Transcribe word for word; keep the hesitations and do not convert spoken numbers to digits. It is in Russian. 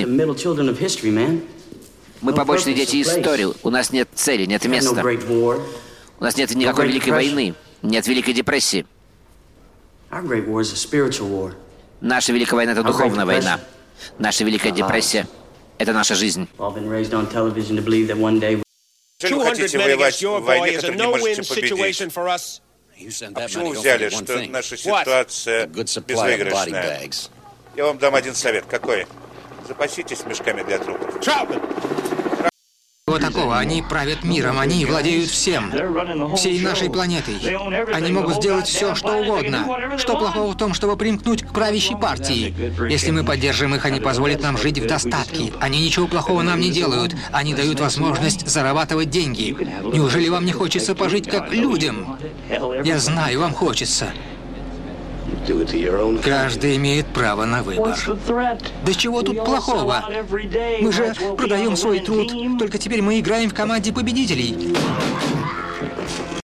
жизни. Мы побочные дети истории. У нас нет цели, нет места. У нас нет никакой Великой войны, нет Великой депрессии. Наша Великая война – это духовная война. Наша Великая депрессия – это наша жизнь. Почему вы хотите воевать в войне, которую не можете победить? А почему вы взяли, что наша ситуация безвыигрышная? Я вам дам один совет. Какой? Запаситесь мешками для трупов. Вот такого. Они правят миром, они владеют всем, всей нашей планетой. Они могут сделать все, что угодно. Что плохого в том, чтобы примкнуть к правящей партии? Если мы поддержим их, они позволят нам жить в достатке. Они ничего плохого нам не делают. Они дают возможность зарабатывать деньги. Неужели вам не хочется пожить как людям? Я знаю, вам хочется. Каждый имеет право на выбор. Да чего тут плохого? Мы же продаем свой труд, только теперь мы играем в команде победителей.